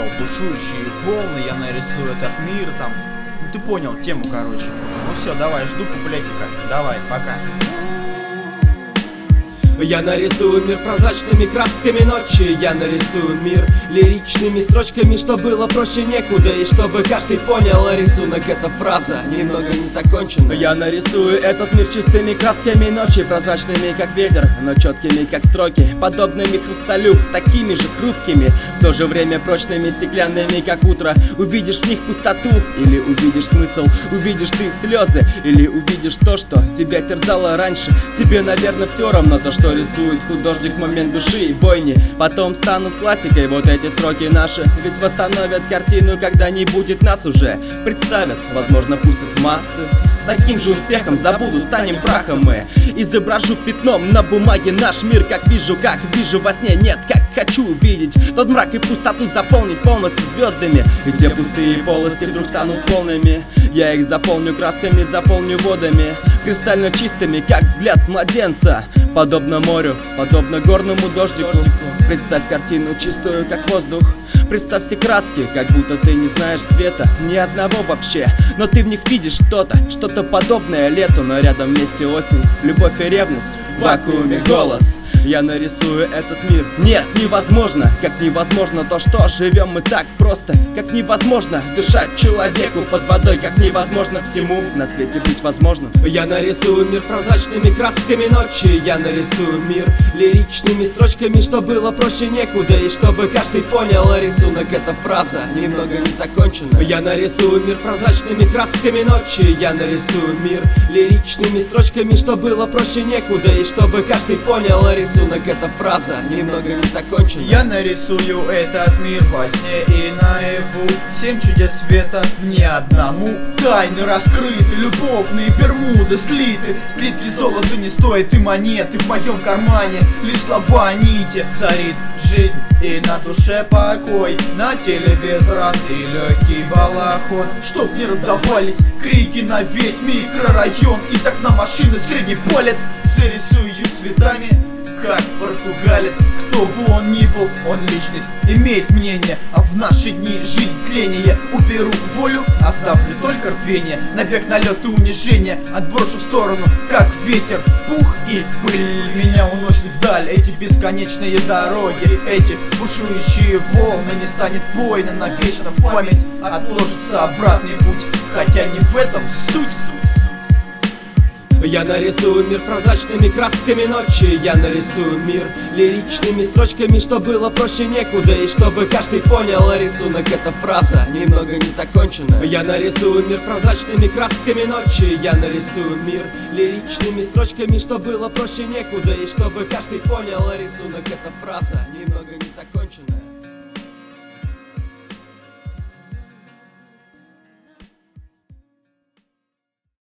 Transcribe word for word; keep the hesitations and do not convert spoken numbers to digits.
понял, бушующие волны, я нарисую этот мир там. Ну ты понял тему, короче. Ну все, давай, жду куплетика. Давай, пока. Я нарисую мир прозрачными красками ночи. Я нарисую мир лиричными строчками, что было проще некуда. И чтобы каждый понял, рисунок — это фраза немного не закончена. Я нарисую этот мир чистыми красками ночи, прозрачными как ветер, но четкими как строки, подобными хрусталю, такими же хрупкими, в то же время прочными, стеклянными как утро. Увидишь в них пустоту или увидишь смысл, увидишь ты слезы или увидишь то, что тебя терзало раньше. Тебе, наверное, все равно то, что рисует художник в момент души и бойни. Потом станут классикой вот эти строки наши, ведь восстановят картину, когда не будет нас уже. Представят, возможно, пустят в массы. С таким же успехом забуду, станем прахом мы. Изображу пятном на бумаге наш мир, как вижу, как вижу во сне. Нет, как хочу увидеть тот мрак и пустоту, заполнить полностью звездами. И те пустые полости вдруг станут полными. Я их заполню красками, заполню водами, кристально чистыми, как взгляд младенца. Подобно морю, подобно горному дождику. Представь картину чистую, как воздух. Представь все краски, как будто ты не знаешь цвета ни одного вообще. Но ты в них видишь что-то, что-то подобное лету, но рядом вместе осень, любовь и ревность, в вакууме голос. Я нарисую этот мир. Нет, невозможно, как невозможно то, что живем мы так просто. Как невозможно дышать человеку под водой, как невозможно всему на свете быть возможным. Я нарисую мир прозрачными красками ночи. Я нарисую мир лиричными строчками, что было проще некуда. И чтобы каждый понял, рисунок — это фраза немного не закончена. Я нарисую мир прозрачными красками ночи. Я нарисую мир лиричными строчками, что было проще некуда. И чтобы каждый понял, рисунок — это фраза немного не закончена. Я нарисую этот мир во сне и наяву. Семь чудес света мне одному. Тайны раскрыты, любовные бермуды слиты. Слитки золота не стоят и монеты в моем кармане. Лишь слова нити. Царит жизнь и на душе покой, на теле без ран и легкий балахон. Чтоб не раздавались крики на весь микрорайон. Из окна машины средний палец зарисую цветами, как португалец. Кто бы он ни был, он личность, имеет мнение. А в наши дни жизнь тление. Уберу волю, оставлю только рвение. Набег на лед и унижение отброшу в сторону, как ветер. Пух и пыль меня уносит вдаль. Эти бесконечные дороги, эти бушующие волны. Не станет воина навечно, в память отложится обратный путь. Хотя не в этом суть. Я нарисую мир прозрачными красками ночи. Я нарисую мир лиричными строчками, что было проще некуда. И чтобы каждый понял, рисунок — это фраза немного не закончена. Я нарисую мир прозрачными красками ночи. Я нарисую мир лиричными строчками, что было проще некуда. И чтобы каждый понял, рисунок — это фраза немного не закончена.